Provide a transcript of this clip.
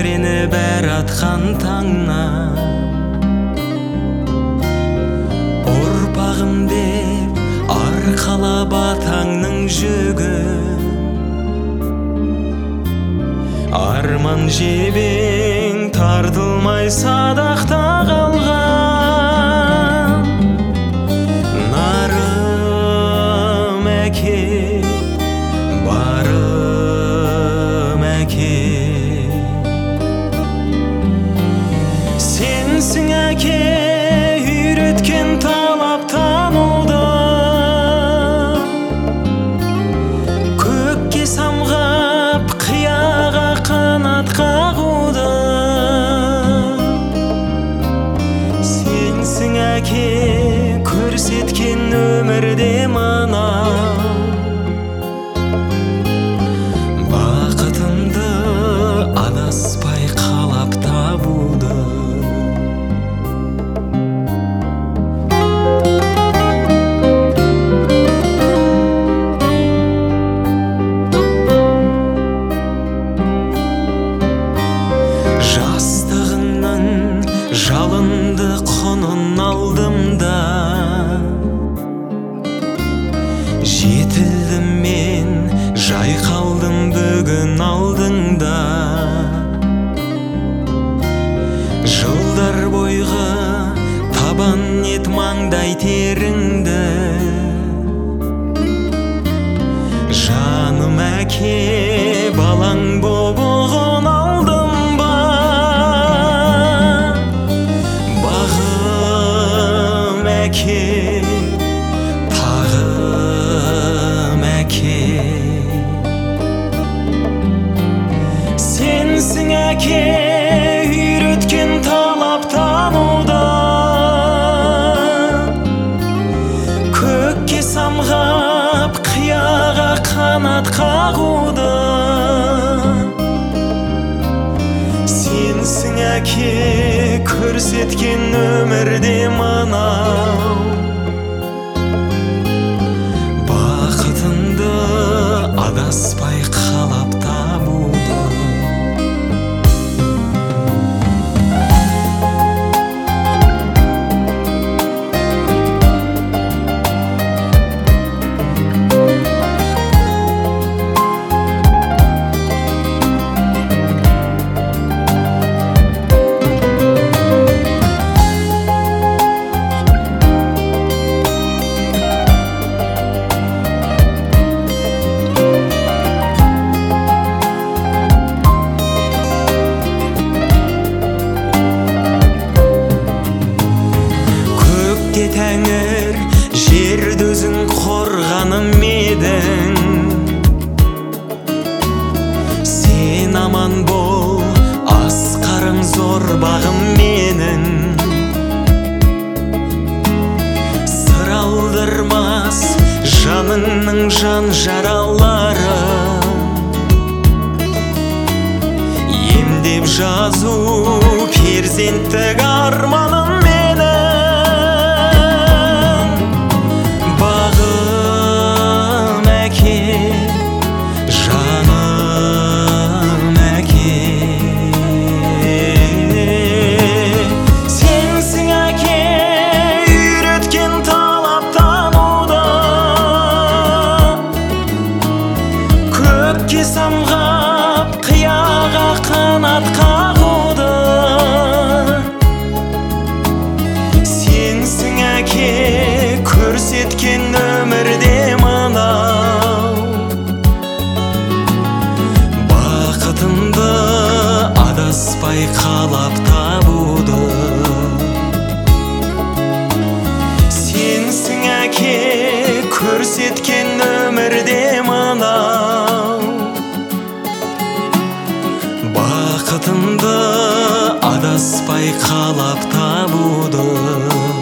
сені бәр атқан таңнан. Ұрпағым деп арқалап атаңның жүгін, арман жебең тартылмай садақта қалған. Нарым әке, барым әке, сенсің әке үйреткен талаптануды, көкке самғап қияға қанат қағуды. Сенсің әке көрсеткен өмірде мана, бақытымды адаспай қалап табуды. Жастығыңның жалынды құнын алдым да, жетілдім мен, жайқалдым бүгін алдыңда. Жылдар бойғы табан ет маңдай теріңді, жаным әке балаң боп ұғын алдым ба. Бағым әке, тағым әке, сенсің әке үйреткен талаптануды, көкке самғап қияға қанат қағуды. Сенсің әке көрсеткен өмірде мынау, бақытымды адаспай қалап табуды. Тәңір жерді өзің қорғаным едің, сен аман бол асқарым зор бағым менің. Сыр алдырмас жаныңның жан жаралары, емдеп жазу перзенттік арманым менің. Көкке самғап қияға қанат қағуды. Сенсің әке көрсеткен өмірде мынау, бақытымды адаспай қалап табуды. Сенсің әке көрсеткен өмірде мынау, бақытымды адаспай қалап табуды.